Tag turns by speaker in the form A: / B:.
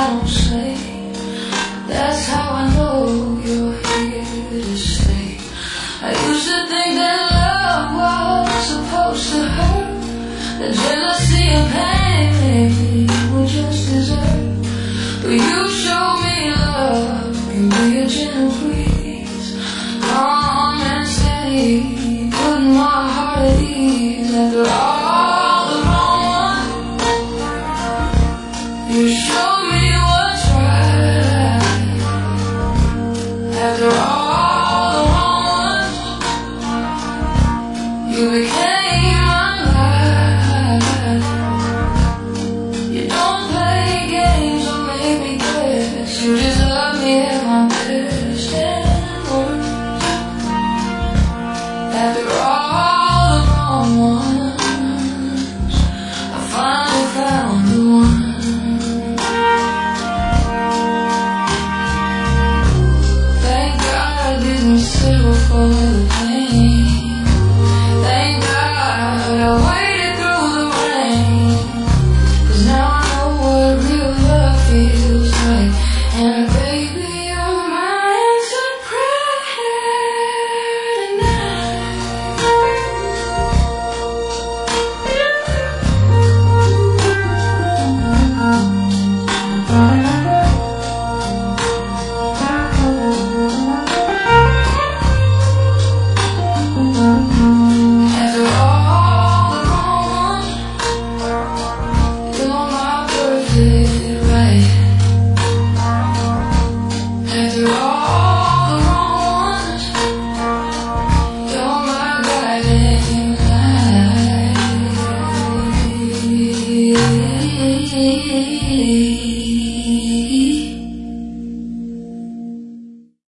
A: don't say. That's how I know you're here to stay. I used to think that love was supposed to hurt, that jealousy and pain were just dessert. But you showed me love can be a gentle breeze, calm and steady, putting my heart at ease. After all the wrong one, you showed me what's right. After all the wrong ones, you became my life. You don't play games or make me guess. You just love me at my best and worst. After all the wrong ones, I finally found the one. Thank God I didn't settle for the pain. Thank God I waited through the rain. 'Cause now I know what real love feels like. And baby, you're my answered prayer tonight. After all the wrong ones, you're my perfect right. After all the wrong ones, you're my guiding light.